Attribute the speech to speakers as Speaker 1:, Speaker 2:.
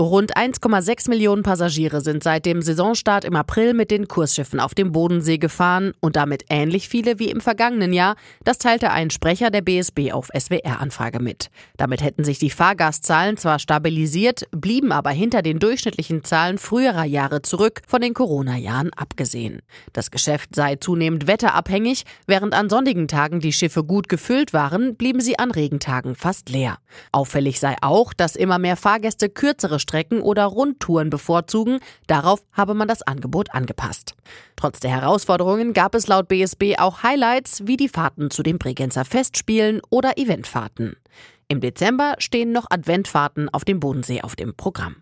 Speaker 1: Rund 1,6 Millionen Passagiere sind seit dem Saisonstart im April mit den Kursschiffen auf dem Bodensee gefahren und damit ähnlich viele wie im vergangenen Jahr. Das teilte ein Sprecher der BSB auf SWR-Anfrage mit. Damit hätten sich die Fahrgastzahlen zwar stabilisiert, blieben aber hinter den durchschnittlichen Zahlen früherer Jahre zurück, von den Corona-Jahren abgesehen. Das Geschäft sei zunehmend wetterabhängig. Während an sonnigen Tagen die Schiffe gut gefüllt waren, blieben sie an Regentagen fast leer. Auffällig sei auch, dass immer mehr Fahrgäste kürzere Strecken oder Rundtouren bevorzugen. Darauf habe man das Angebot angepasst. Trotz der Herausforderungen gab es laut BSB auch Highlights wie die Fahrten zu den Bregenzer Festspielen oder Eventfahrten. Im Dezember stehen noch Adventfahrten auf dem Bodensee auf dem Programm.